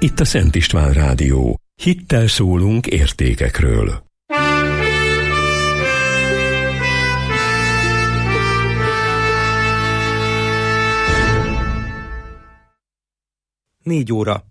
itt a Szent István Rádió. Hittel szólunk értékekről. Négy óra.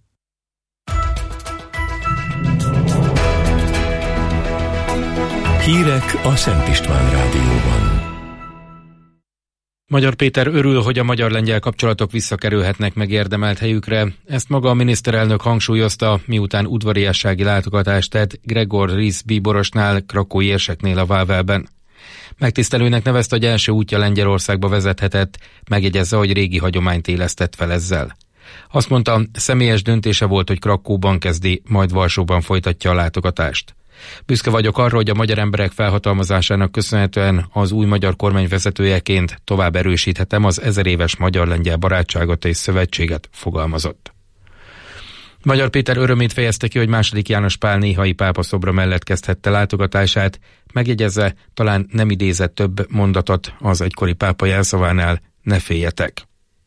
Hírek a Szent István Rádióban. Magyar Péter örül, hogy a magyar-lengyel kapcsolatok visszakerülhetnek megérdemelt helyükre. Ezt maga a miniszterelnök hangsúlyozta, miután udvariassági látogatást tett Gregor Rys bíborosnál, krakói érseknél a Vávelben. Megtisztelőnek nevezte, hogy első útja Lengyelországba vezethetett, megjegyezze, hogy régi hagyományt élesztett fel ezzel. Azt mondta, személyes döntése volt, hogy Krakóban kezdi, majd Varsóban folytatja a látogatást. Büszke vagyok arra, hogy a magyar emberek felhatalmazásának köszönhetően az új magyar kormány vezetőjeként tovább erősíthetem az 1000 éves magyar-lengyel barátságot és szövetséget, fogalmazott. Magyar Péter örömét fejezte ki, hogy II. János Pál néhai pápa szobra mellett kezdhette látogatását, megjegyezve, talán nem idézett több mondatot az egykori pápa jelszavánál, ne féljetek.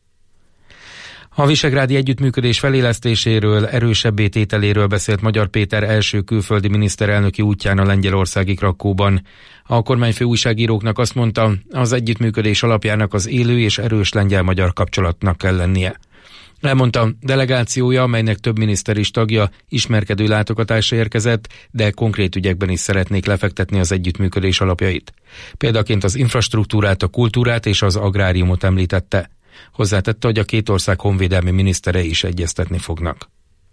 A visegrádi együttműködés felélesztéséről, erősebbé tételéről beszélt Magyar Péter első külföldi miniszterelnöki útján a lengyelországi Krakóban. A kormányfő újságíróknak azt mondta, az együttműködés alapjának az élő és erős lengyel-magyar kapcsolatnak kell lennie. Elmondta, delegációja, amelynek több miniszter is tagja, ismerkedő látogatásra érkezett, de konkrét ügyekben is szeretnék lefektetni az együttműködés alapjait. Példaként az infrastruktúrát, a kultúrát és az agráriumot említette. Hozzátette, hogy a két ország honvédelmi miniszterei is egyeztetni fognak.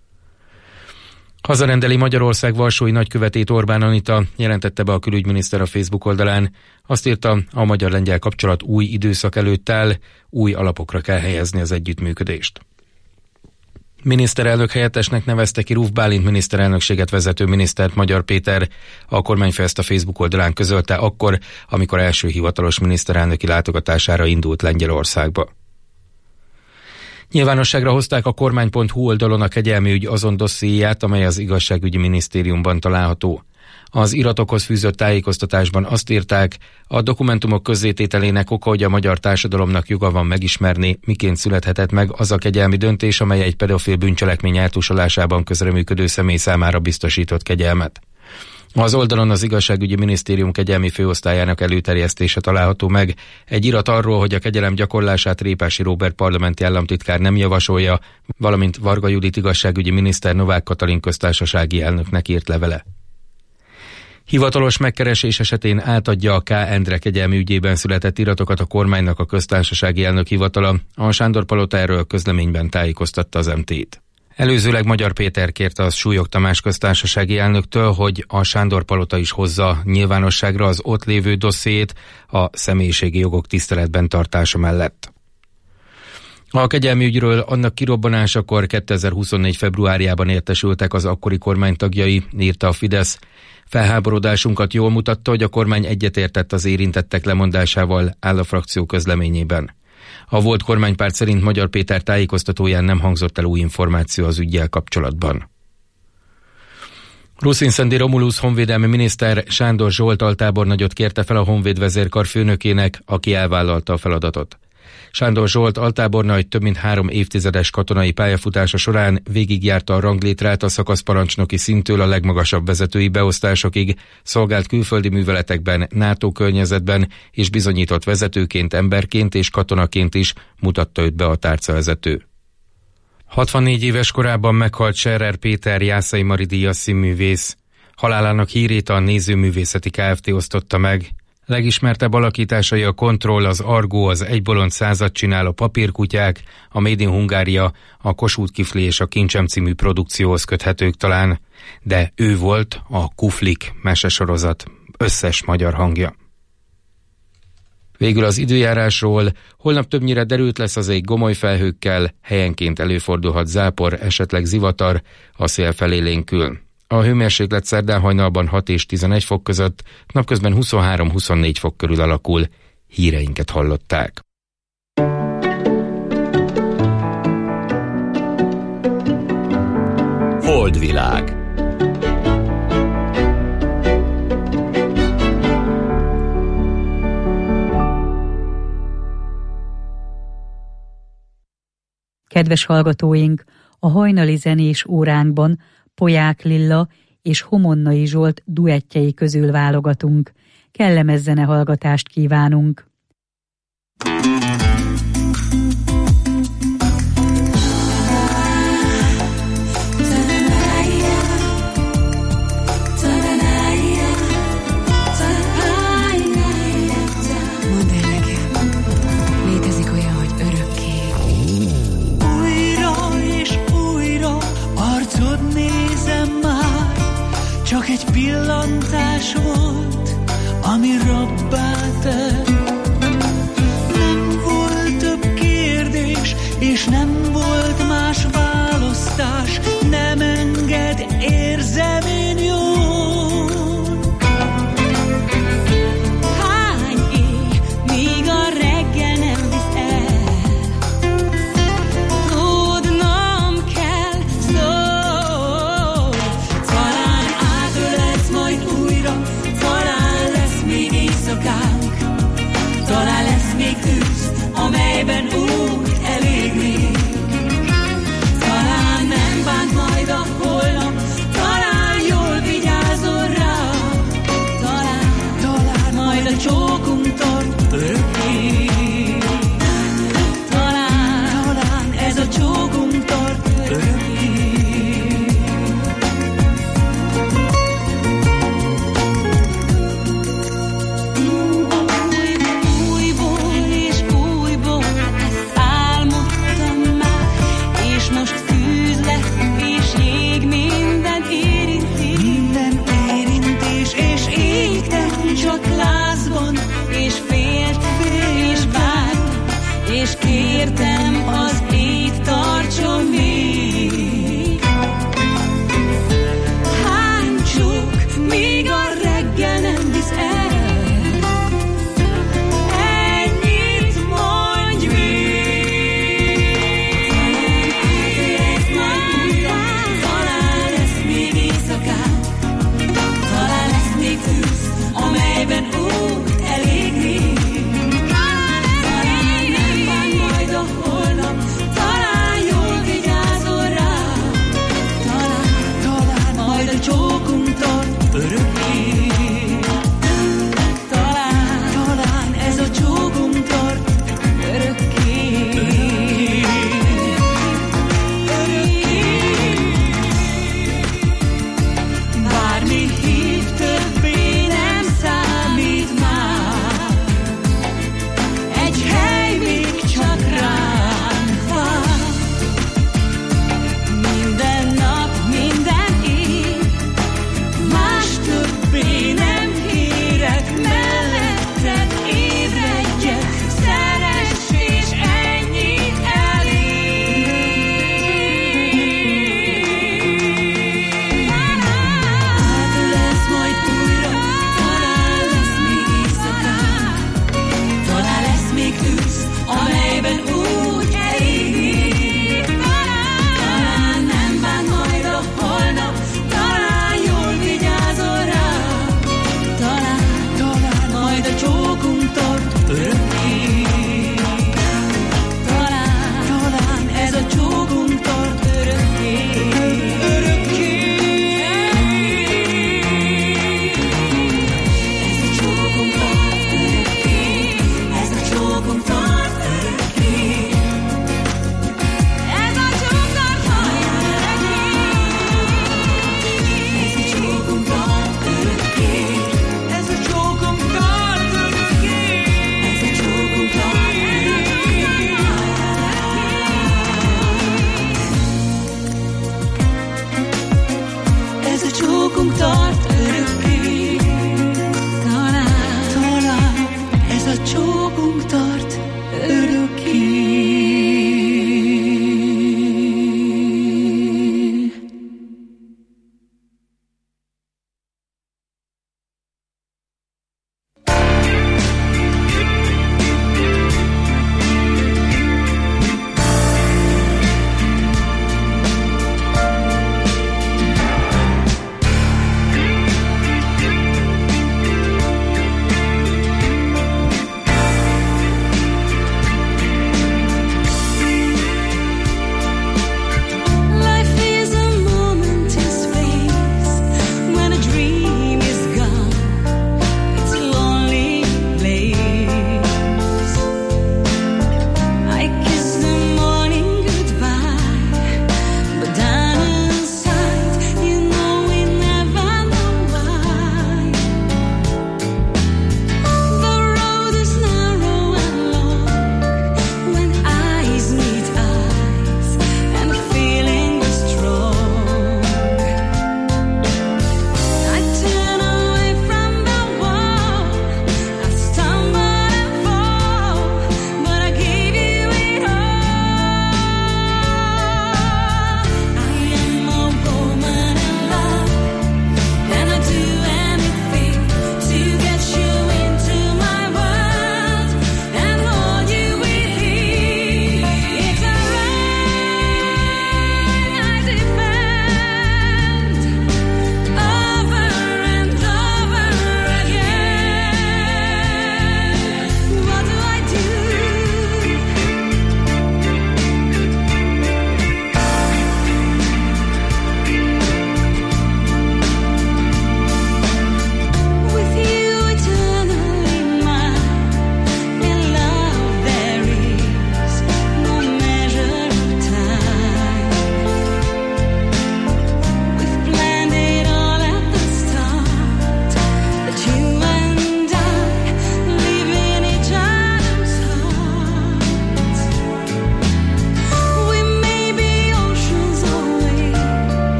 Hazarendeli Magyarország varsói nagykövetét Orbán Anita, jelentette be a külügyminiszter a Facebook oldalán. Azt írta, a magyar-lengyel kapcsolat új időszak előtt áll, új alapokra kell helyezni az együttműködést. Miniszterelnök helyettesnek nevezte ki Ruf Bálint miniszterelnökséget vezető minisztert Magyar Péter. A kormányfő ezt a Facebook oldalán közölte akkor, amikor első hivatalos miniszterelnöki látogatására indult Lengyelországba. Nyilvánosságra hozták a kormány.hu oldalon a kegyelmi ügy azon dossziéját, amely az igazságügyi minisztériumban található. Az iratokhoz fűzött tájékoztatásban azt írták, a dokumentumok közzétételének oka, hogy a magyar társadalomnak joga van megismerni, miként születhetett meg az a kegyelmi döntés, amely egy pedofil bűncselekmény eltusolásában közreműködő személy számára biztosított kegyelmet. Az oldalon az igazságügyi minisztérium kegyelmi főosztályának előterjesztése található meg. Egy irat arról, hogy a kegyelem gyakorlását Répási Róbert parlamenti államtitkár nem javasolja, valamint Varga Judit igazságügyi miniszter Novák Katalin köztársasági elnöknek írt levele. Hivatalos megkeresés esetén átadja a K. Endre kegyelmi ügyében született iratokat a kormánynak a köztársasági elnök hivatala. A Sándor-palota erről közleményben tájékoztatta az MT-t. Előzőleg Magyar Péter kérte az Súlyog Tamás köztársasági elnöktől, hogy a Sándor-palota is hozza nyilvánosságra az ott lévő dossziét a személyiségi jogok tiszteletben tartása mellett. A kegyelmi ügyről annak kirobbanásakor 2024. februárjában értesültek az akkori kormány tagjai, írta a Fidesz. Felháborodásunkat jól mutatta, hogy a kormány egyetértett az érintettek lemondásával, áll a frakció közleményében. A volt kormánypárt szerint Magyar Péter tájékoztatóján nem hangzott el új információ az üggyel kapcsolatban. Ruszin Szendi Romulus honvédelmi miniszter Sándor Zsolt altábornagyot kérte fel a honvéd vezérkar főnökének, aki elvállalta a feladatot. Sándor Zsolt altábornagy több mint 3 évtizedes katonai pályafutása során végigjárta a ranglétrát a szakaszparancsnoki szinttől a legmagasabb vezetői beosztásokig, szolgált külföldi műveletekben, NATO környezetben, és bizonyított vezetőként, emberként és katonaként is, mutatta őt be a tárcavezető. 64 éves korában meghalt Scherer Péter Jászai Mari díjas színművész. Halálának hírét a Nézőművészeti Kft. Osztotta meg. Legismertebb alakításai a Kontroll, az Argo, az Egy bolond százat csinál, a Papírkutyák, a Made in Hungária, a Kossuth Kifli és a Kincsem című produkcióhoz köthetők talán, de ő volt a Kuflik mesesorozat összes magyar hangja. Végül az időjárásról, holnap többnyire derült lesz az ég gomoly felhőkkel, helyenként előfordulhat zápor, esetleg zivatar, a szél felélénkül. A hőmérséklet szerdán hajnalban 6 és 11 fok között, napközben 23-24 fok körül alakul. Híreinket hallották. Holdvilág. Kedves hallgatóink! A hajnali zenés óránkban Poják Lilla és Homonnai Zsolt duettjei közül válogatunk. Kellemes zenehallgatást kívánunk! Csak egy pillantás volt, ami rabbá tett. Nem volt több kérdés, és nem volt más választás. Nem enged, érzem én jól. Hány éj, míg a reggel nem visz el. Tudnom kell, szól. Talán átölelsz majd újra, talán lesz még éjszakánk. Talán lesz még tűz, amelyben út elég még. Talán nem bánt majd a holnap, talán jól vigyázol rá. Talán majd a csókunk tart örökké. Talán ez a csókunk tart örökké. Újból és újból ezt álmodtam már, és most tűz lesz és jég, minden érintés. Minden érintés és égtem csak lázban, és félt és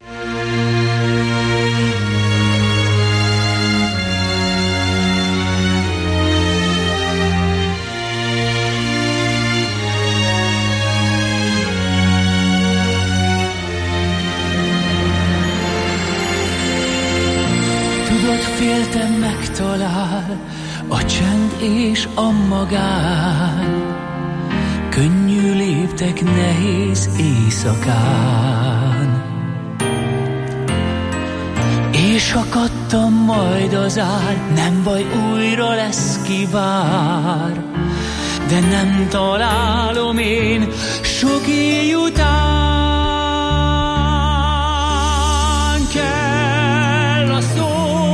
Féltem megtalál a csend és a magán, könnyű léptek nehéz éjszakán. És akadtam majd az ár, nem baj, újra lesz ki vár, de nem találom én sok éj után. Kell a szó,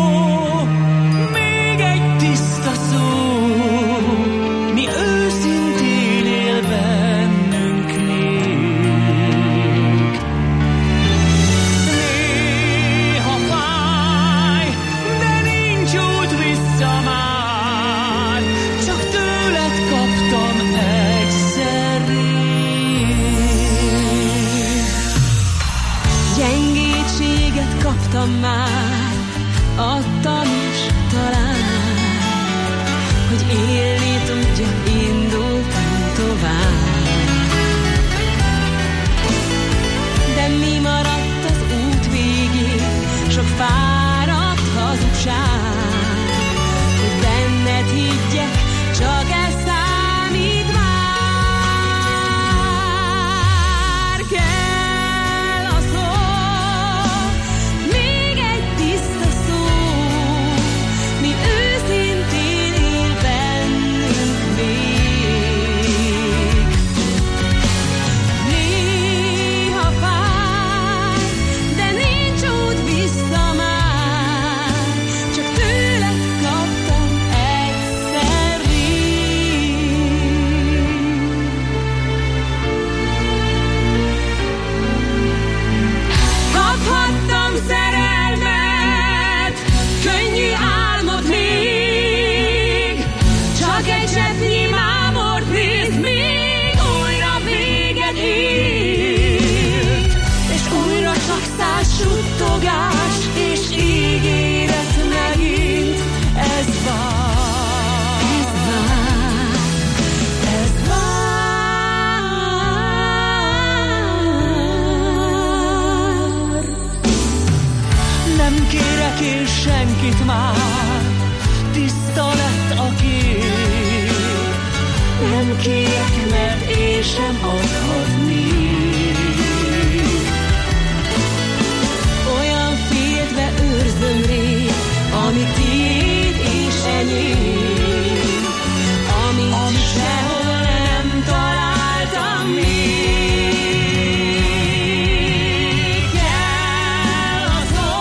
mi őszintén él bennünk még. Néha fáj, de nincs út vissza már, csak tőled kaptam egyszer rég. Gyengétséget kaptam már, adtam is talán, hogy élni tudjak, indultam tovább. De mi maradt az út végén? Sok fáradt hazugság, hogy benned higgyek, csak ez számít már. Kell a szó, még egy tiszta szó, mi őszintén él bennünk még. Néha fáj, de nincs út vissza már, csak tőled kaptam egyszer rég. Kaphattam szerelmet, könnyű álmot még, csak egy zsebnyi mámort néz, még újra véged ért, és újra csak száz suttogás és ígéret megint. Ez vár, ez vár, ez vár. Nem kérek én senkit már, tiszta lett a kép. Nem kérek, mert én sem adhatnék. Olyan féltve őrzöm rég, ami tiéd és enyém, amit sehol nem találtam még. Kell a szó,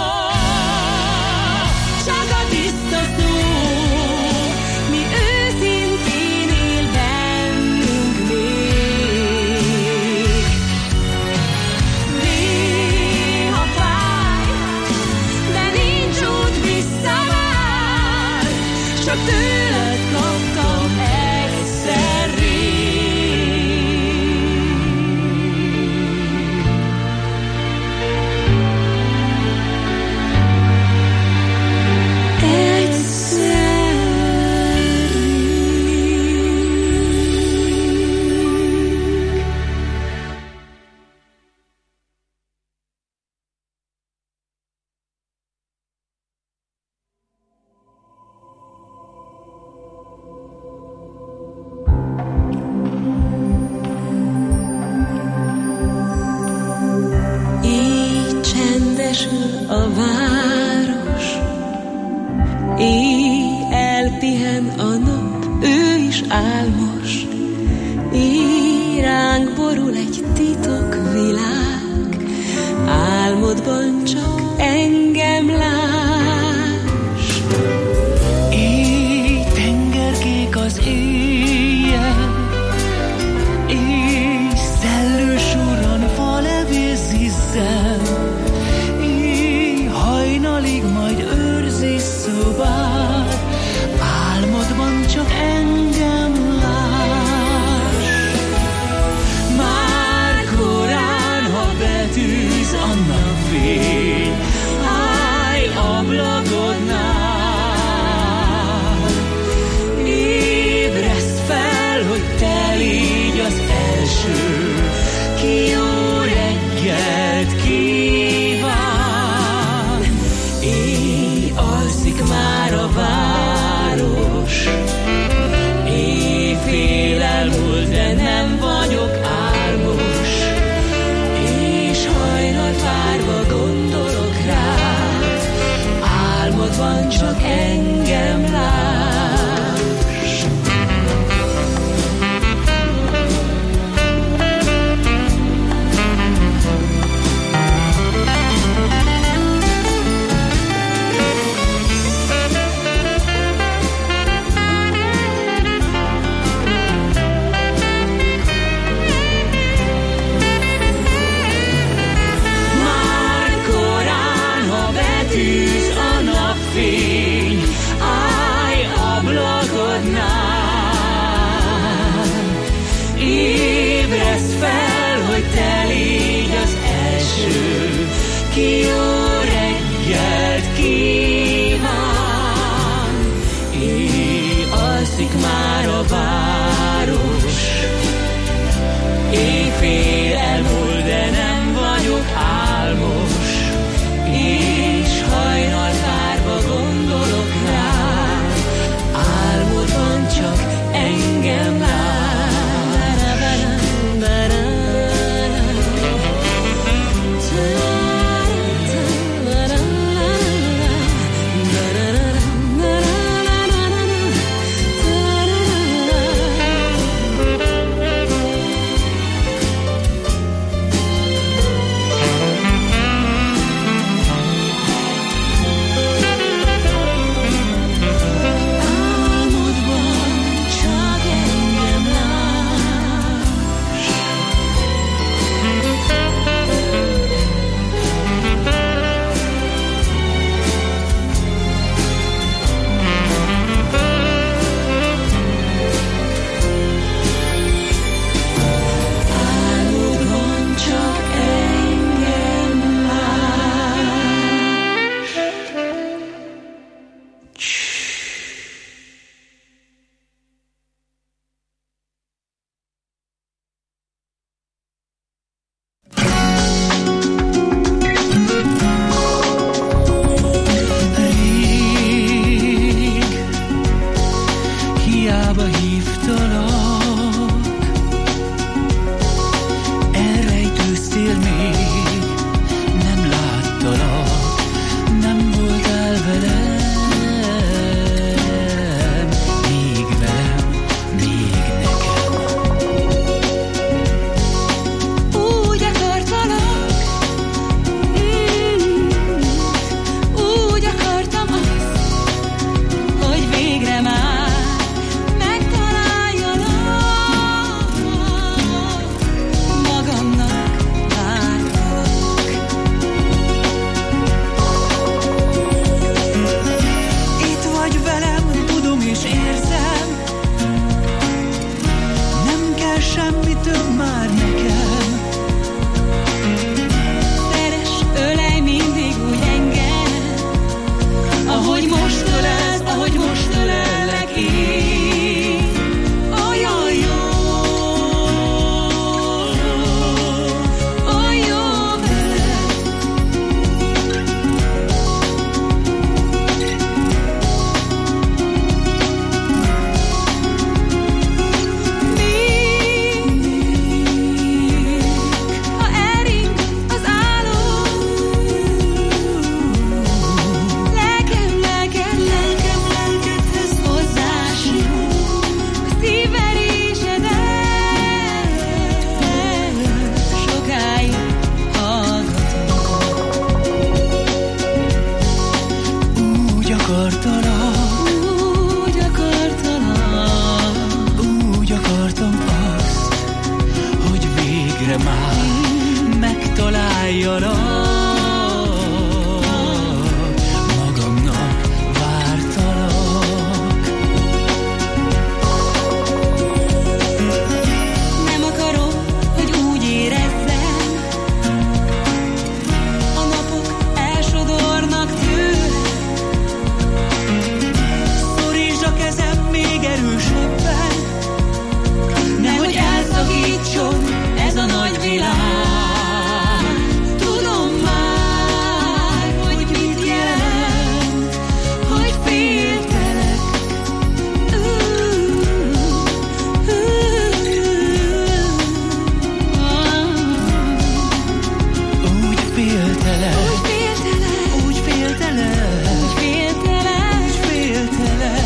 csak a tiszta szó, mi őszintén él bennünk még. Néha fáj, de nincs út vissza már, csak tőled kaptam egyszer rég. Egyszer így csendesül a város, így elpihen a nap, ő is álmos, így ránk borul egy titokvilág, álmodban csak engem láss. Így tengerkék az éjjel, így szellős uran falevél zizzel, így hajnalig majd őrzi szobát, álmodban csak engem láss. Már korán, ha betűz a nap vég, halljanak. Ez a nagy világ. Tudom már, hogy mit jelent, hogy féltelek. Úgy féltelek, úgy féltelek, úgy féltelek, úgy féltelek.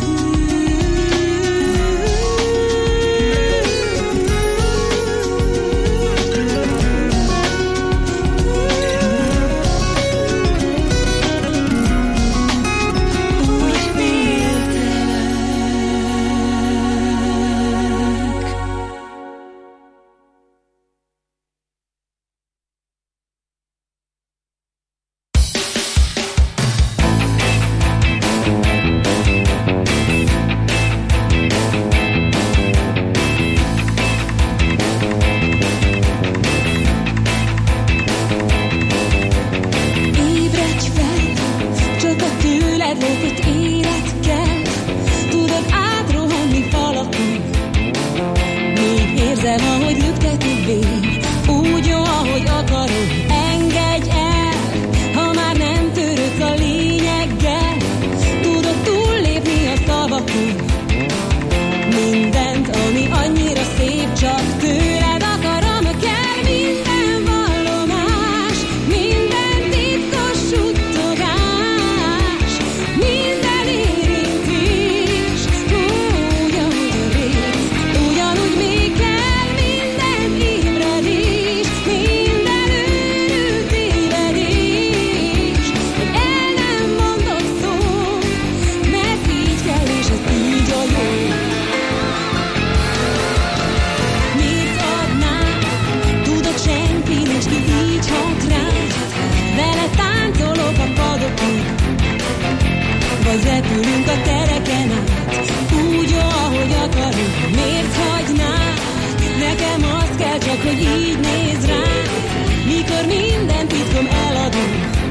Repülünk a tereken át, úgy jó, ahogy akarunk. Miért hagynád? Nekem az kell csak, hogy így néz rám. Mikor minden titkom eladom,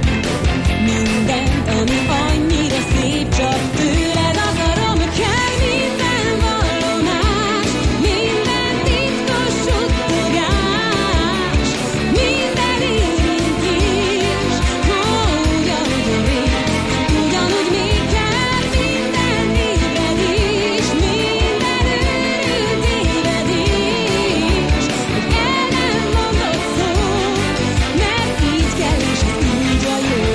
mindent, ami annyira szép, csak tőled akarom. Kell minden vallomás, minden titkos suttogás, minden érintés, úgy, ahogy a rég, ugyanúgy még kell minden ébredés, minden őrült évedés, hogy el nem mondod szó, mert így kell, és ez így a jó.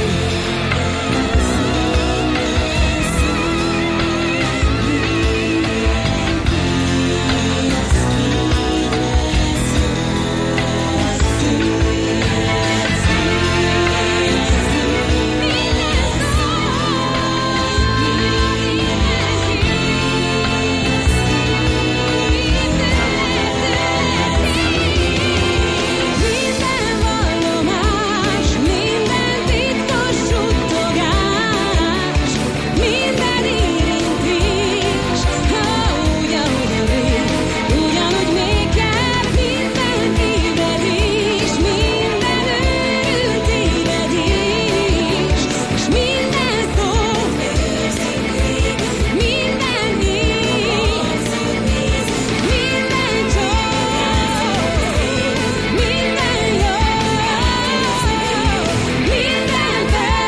Minden vallomás, minden titkos suttogás, minden érintés, úgy, ahogy a rég, ugyanúgy még kell minden ébredés, minden őrült évedés, és minden szó, minden ész, minden csók, minden jó, minden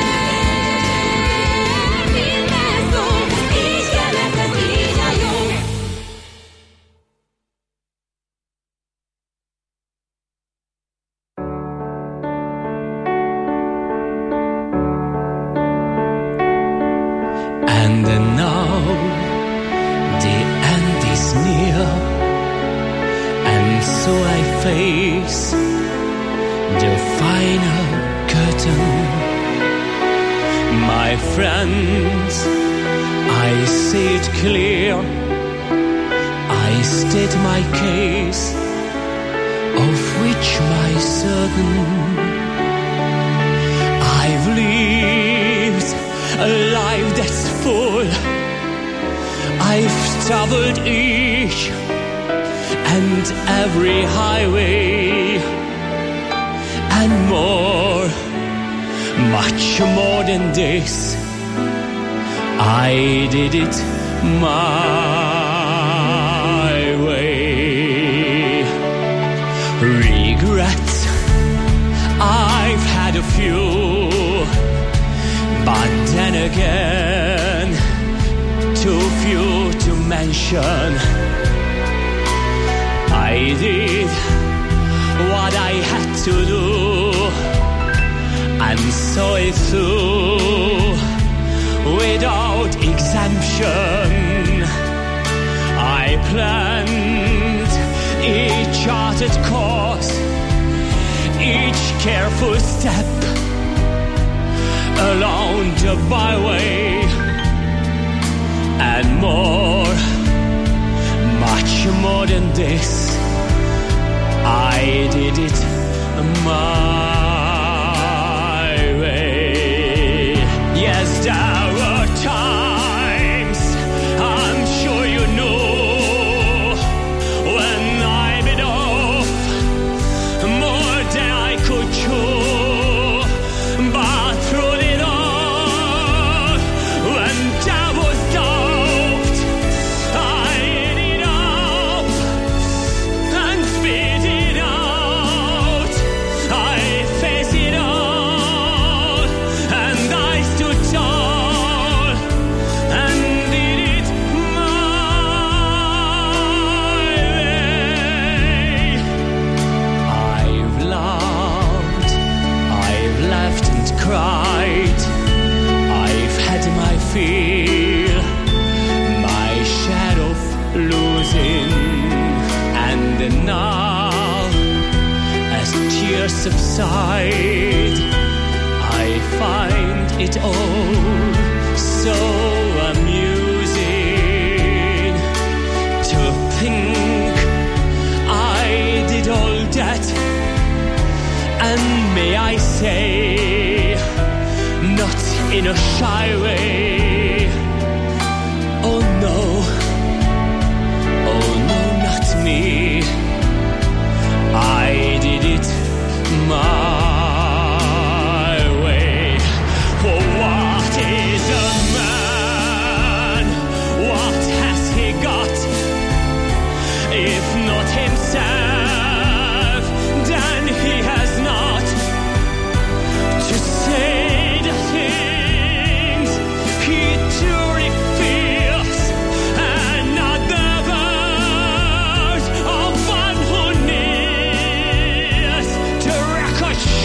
perc, minden szó, így kell, mert ez így a jó. And now the end is near, and so I face the final curtain. My friends, I say it clear, I state my case, of which my certain traveled each and every highway and more, much more than this. I did it my way. Regrets, I've had a few, but then again, too few to mention. I did what I had to do and saw it through without exemption. I planned each charted course, each careful step along the byway, and more, much more than this. I did it my way. Yes, there were times, I'm sure you know, when I bit off more than I could chew. But through it all, when there was doubt, I ate it up and spit it out. I faced it all, and I stood tall and did it my way. I've loved, I've laughed and cried, I've had my fill, my share of losing, and now, as tears subside, I find it all so amusing to think I did all that, and may I say, not in a shy way. Oh no, not me. I did it my way. For what is a man? What has he got? If not himself, then he has not to say the things he truly feels, and not the words of one who needs to ricochet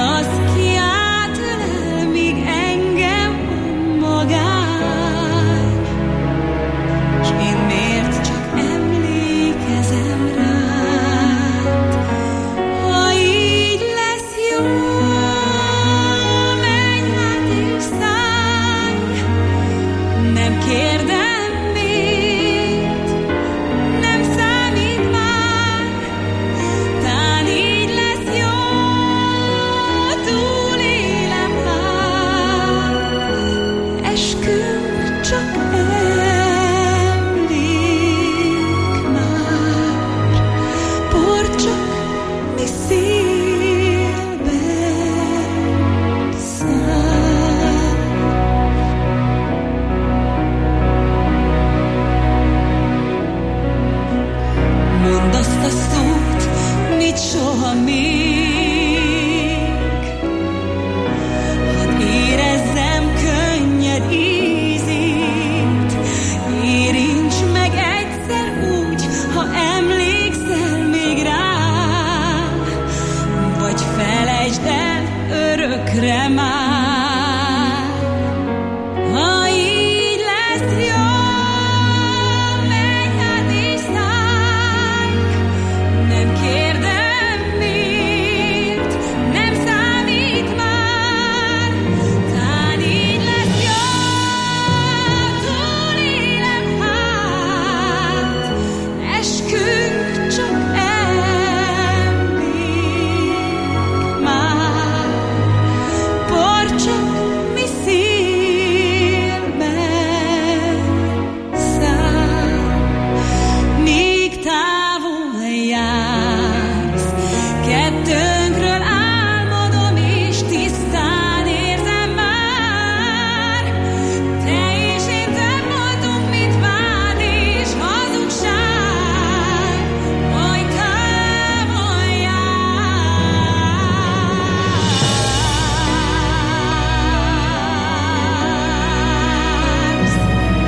az kiáltál, míg engem magán, s én miért csak emlékezem rád. Ha így lesz jó, menj hát és szállj, nem kérdem miért, nem számít már, tán így lesz jó, túlélem már, eskünk csak emlék már, por csak mi szélben száll. Mondd azt a szót, mit soha még, hadd érezzem könnyed ízét, érints meg egyszer úgy, ha emlékszel még rá, vagy felejtsd el örökre már. Ha így lesz jó, menj hát és szállj, nem kérdem miért, nem számít már, tán így lesz jó, túlélem hát, eskünk csak emlék már, por csak mi szélben száll. Míg távol jársz, kettőnkről álmodom, és tisztán érzem már, te és én több voltunk, mint vád és hazugság, majd távol jársz.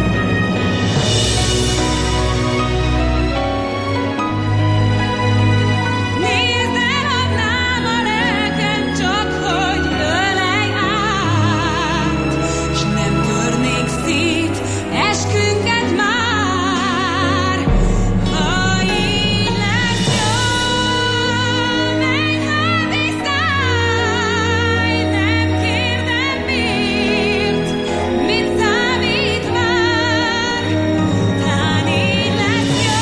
Nézd el, adnám a lelkem, csak hogy ölelj át, s nem törnék szét eskünket már. Ha így lesz jó, menj hát és szállj, nem kérdem miért, mit számít már, tán így lesz jó,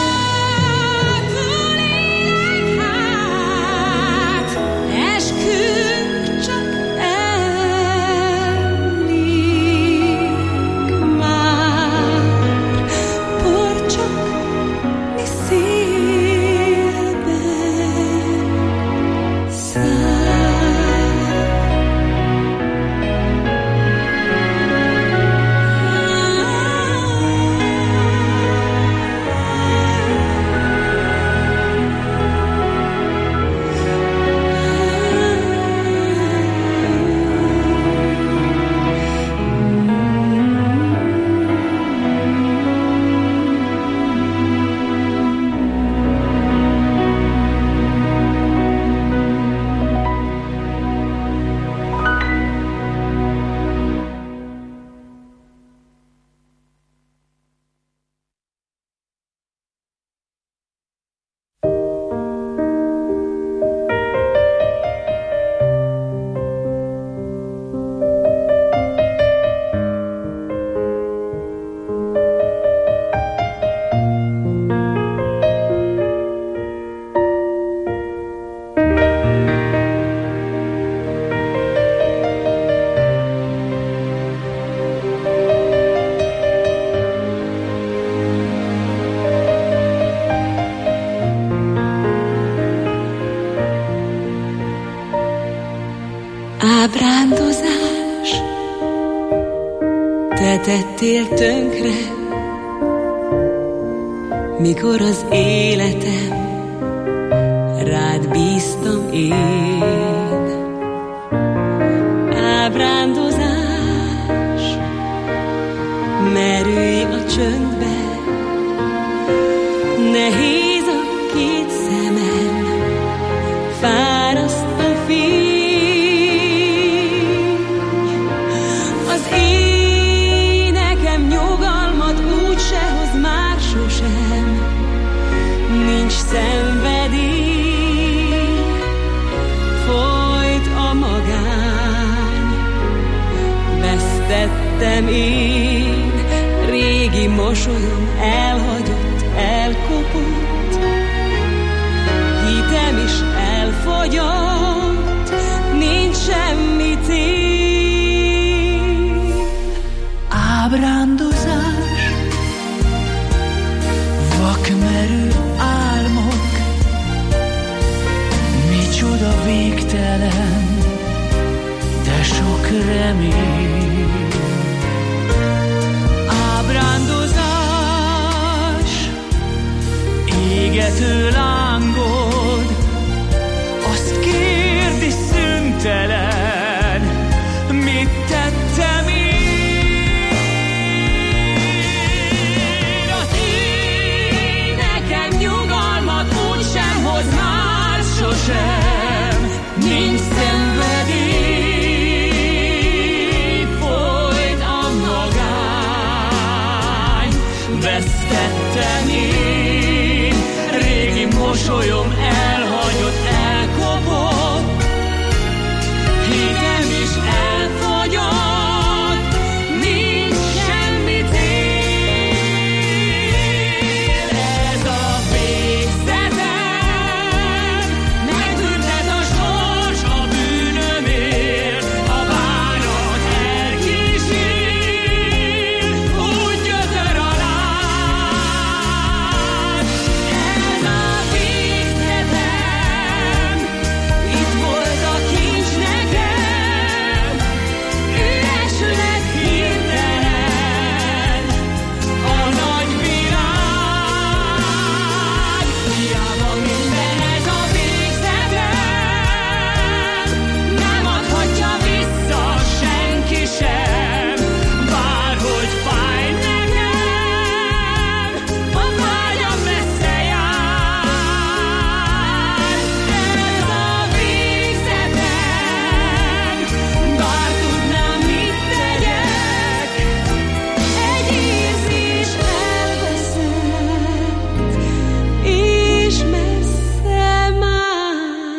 túlélek hát, eskünk csak emlék már, por csak mi szélben ábrándozás, te tettél tönkre, mikor az életem rád bíztam én. Ábrándozás, merülj a csöndbe, nehéz a két szemem, fáraszt a fény. vesztettem én, régi mosolyom elhagyott, elkopott, hitem is elfogyott, nincs semmi cél. Ábrándozás, vakmerő álmok, micsoda végtelen, de sok remény. Ábrándozás, égető lángod, azt kérdi szüntelen, mit tettem én? Az én nekem nyugalmat úgysem hoz már sosem, nincs szenvedély, folyt a magány. Vesztettem én, régi mosolyom elhagyott, elkopott, hitem is elfogyott, nincs semmi cél. Ez a végzetem, megbüntet a sors a bűnömért, a bánat elkísér, úgy gyötör a láz. Ez a végzetem, itt volt a kincs nekem, üres lett hirtelen a nagy világ. Hiába minden ez a végzetem, nem adhatja vissza senki sem, bárhogy fáj nekem, a vágyam messze jár. Ez a végzetem, bár tudnám, mit tegyek, egy érzés elveszett, és messze már.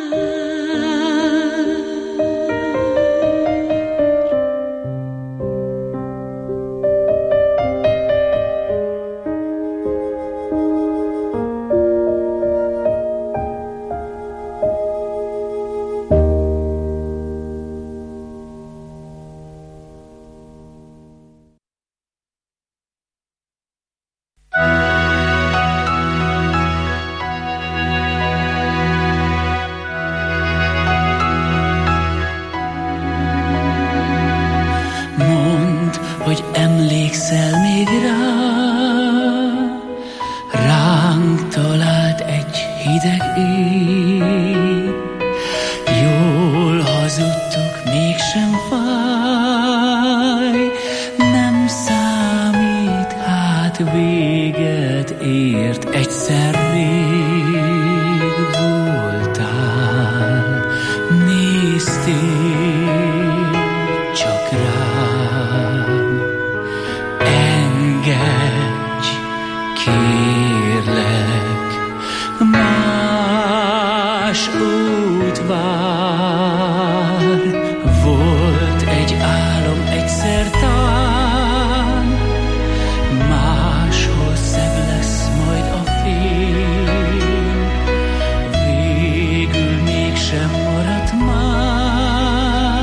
Mondd, hogy emlékszel még rá, ránk talált egy hideg éj. Jól hazudtuk, mégsem fáj, nem számít, hát véget ért, egyszer rég voltál, néztél csak rám. Engedj, kérlek, más út vár. Volt egy álom egyszer tán, máshol szebb lesz majd a fény. Végül mégsem maradt más,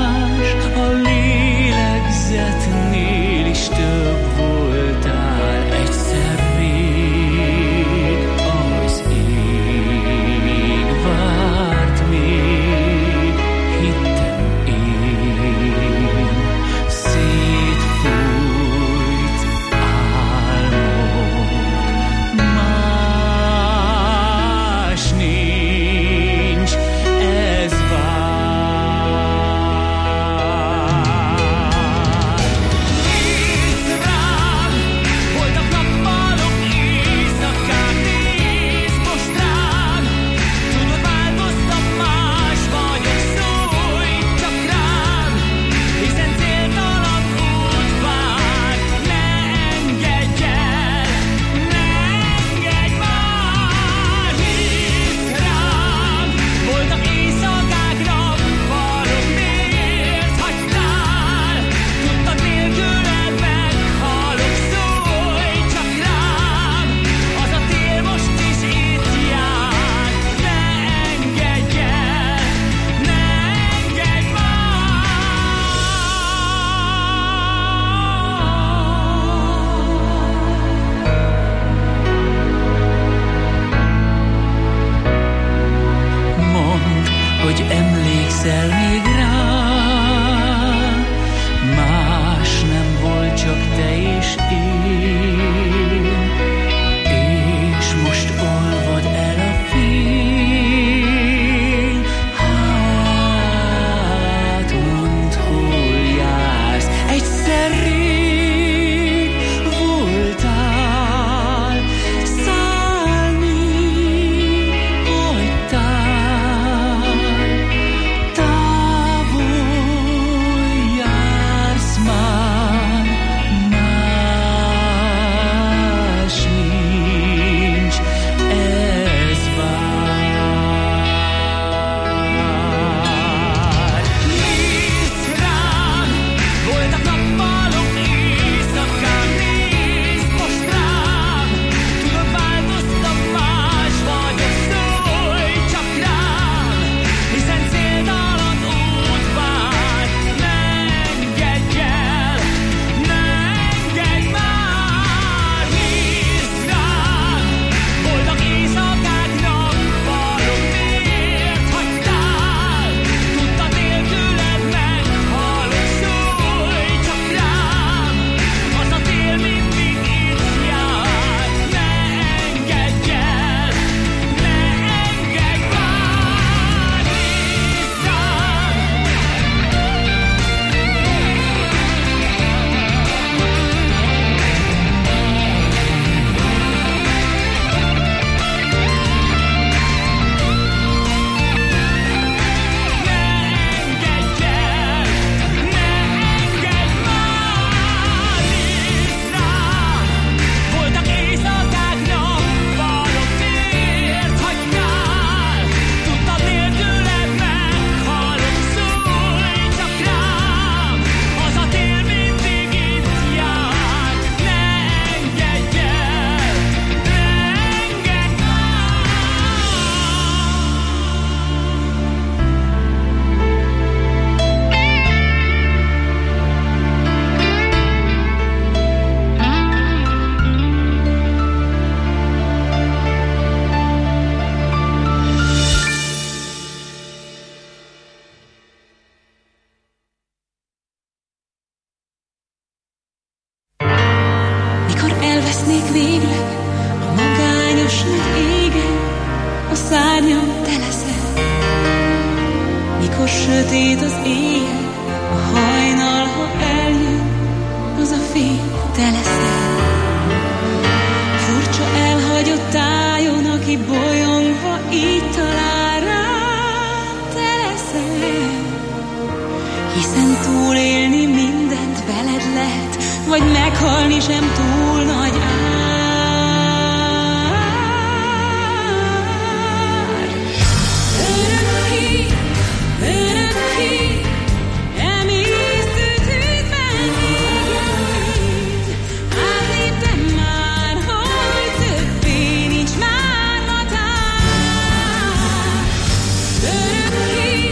sötét az éjjel, a hajnal, ha eljön, az a fény, te leszel. Furcsa elhagyott tájon, aki bolyongva így talál rá, te leszel. Hiszen túlélni mindent veled lehet, vagy meghalni sem túl nagy ár. Örökké, emésztő tűzben égett, átléptem már, hogy többé nincs már határ. Örökké,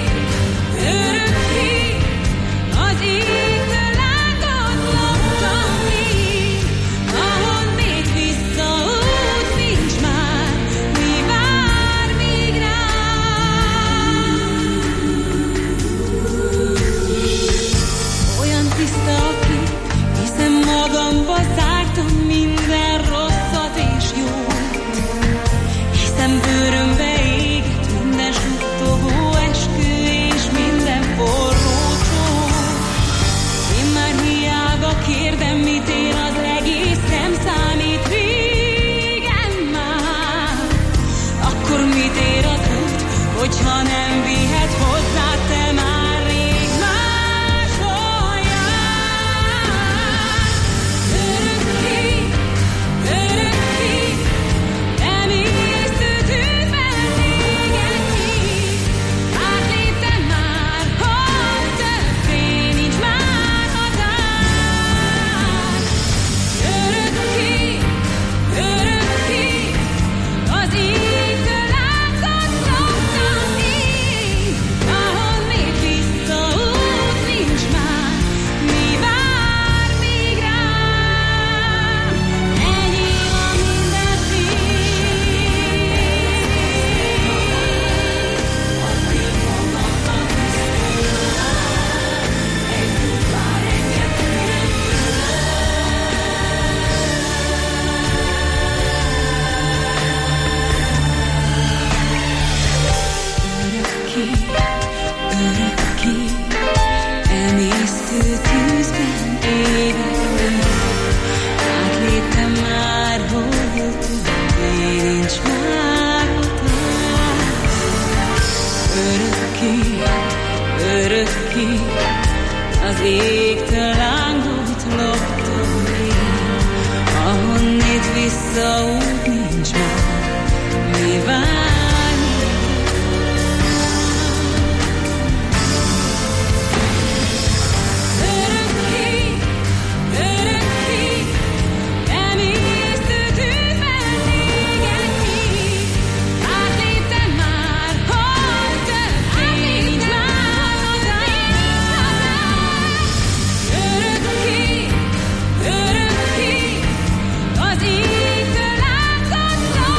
az égtől lángot loptam még, ahonnét vissza út nincs már, mi vár még rám. Olyan tiszta a kép, hiszen magamba zártam minden rosszat és jót, hiszen bőrömbe égett minden suttogó eskü és minden forró csók. Én már hiába kérdem, mit ér az egész, nem számít régen már. Akkor mit ér az út, hogyha nem vihet hozzá, te már rég máshol jársz. Örökké, emésztő tűzben égett még, átléptem már, hogy többé nincs már határ. Örökké, az égtől lángot loptam én, ahonnét vissza út nincs már, mi vár még rám. Enyém a minden örökké, emésztő tűzben égett, átléptem már, hol többé nincs már határ. Örökké, az égtől lángot loptam én, ahonnét vissza út nincs már, mi vár. Emésztő tűzben égett még, átléptem már, hogy többé nincs már határ. Örökké, az égtől lángot loptam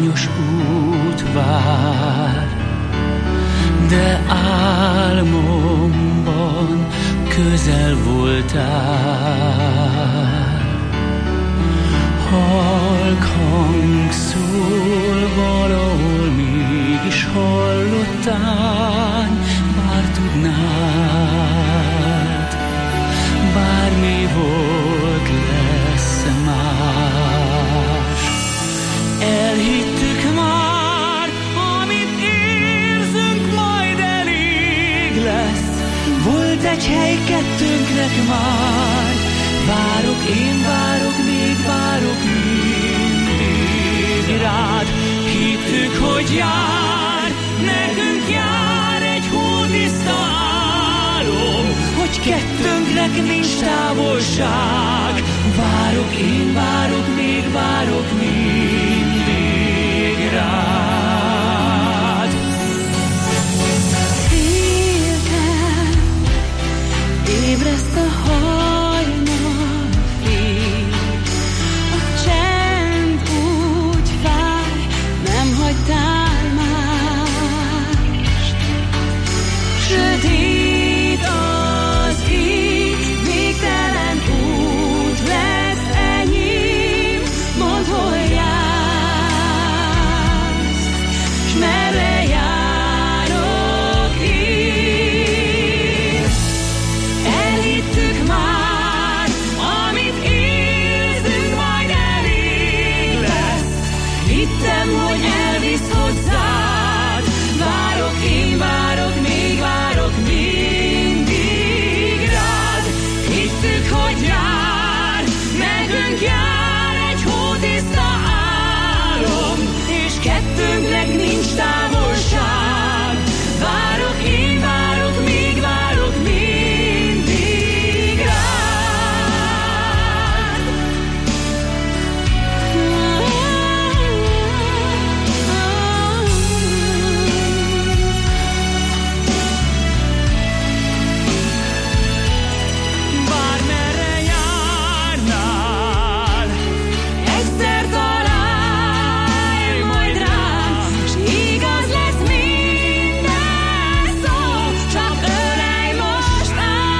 magányos út vár, de álmomban közel voltál. Halk hang szól valahol, mégis hallottál, bár tudnád, bármi volt, lesz más. Elhittük már, amit érzünk, majd elég lesz. Volt egy hely kettőnknek már, várok, én várok, még várok mindig rád. Hittük, hogy jár, nekünk jár egy hótiszta álom, hogy kettőnknek nincs távolság. Várok, én várok, még várok mindig rád. Féltem, ébreszt a hajnal fény, a csend úgy fáj, nem hagytál mást. Sötét az ég, végtelen út lesz enyém, mondd, hol jársz, s merre járok én. Elhittük már, amit érzünk, majd elég lesz. Hittem, hogy elvisz hozzád, várok, én várok, még várok mindig rád. Hittük, hogy jár, nekünk jár egy hótiszta álom, és kettőnknek nincs távolság. Várok, én várok, még várok mindig rád. Bármerre járnál, egyszer találj majd rám, s igaz lesz minden szó, csak ölelj most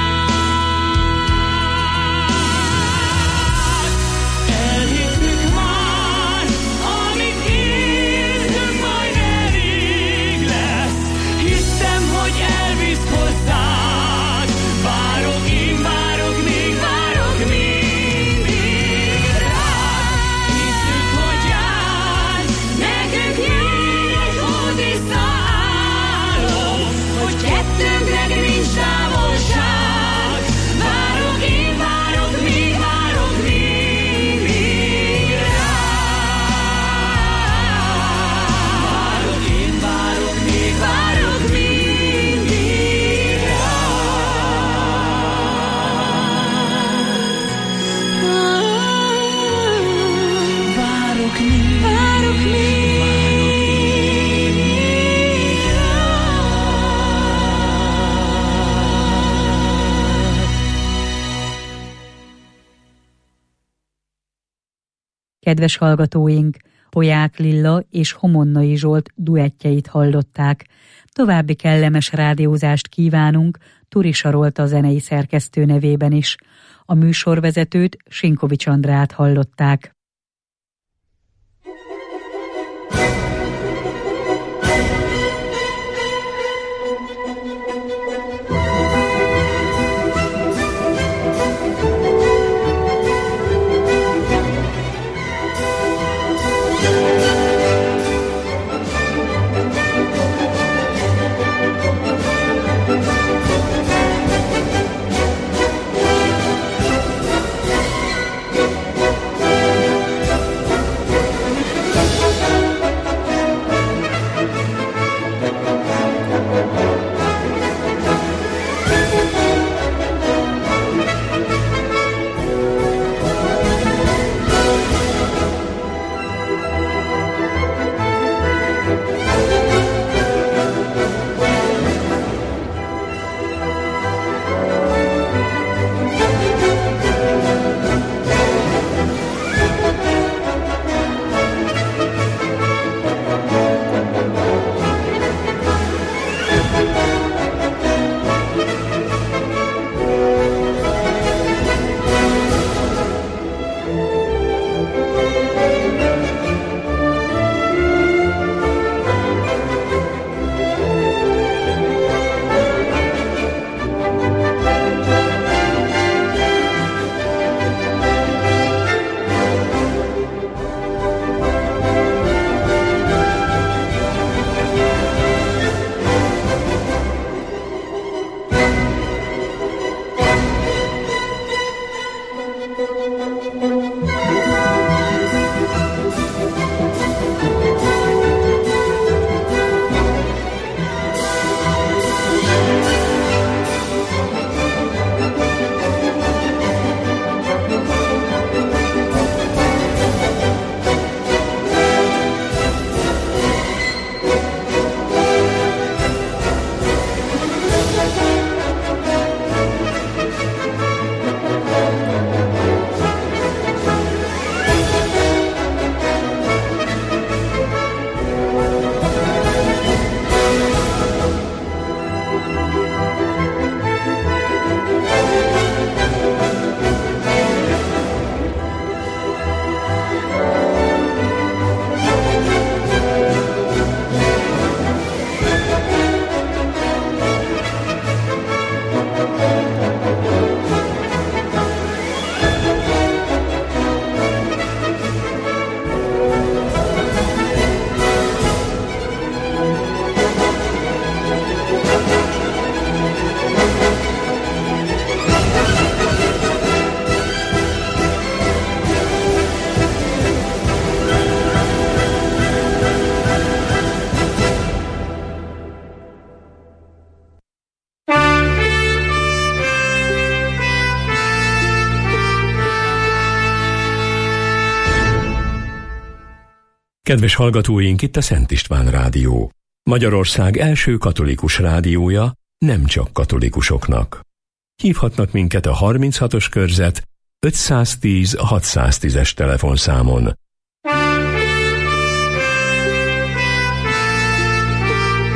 át. Elhittük már, amit érzünk, majd elég lesz. Hittem, hogy elvisz hozzád, várok, én várok, még várok mindig rád. Hittük, hogy jár, nekünk jár egy hótiszta álom, hogy kettőnknek nincs távolság. Várok, én várok, még várok mindig rád. Várok, én várok, még várok mindig rád. Várok mindig, várok mindig rád. Kedves hallgatóink, Poják Lilla és Homonnai Zsolt duettjeit hallották. További kellemes rádiózást kívánunk Turi Sarolta zenei szerkesztő nevében is. A műsorvezetőt, Sinkovics Andrát hallották. Kedves hallgatóink, itt a Szent István Rádió. Magyarország első katolikus rádiója, nem csak katolikusoknak. Hívhatnak minket a 36-os körzet 510 610-es telefonszámon,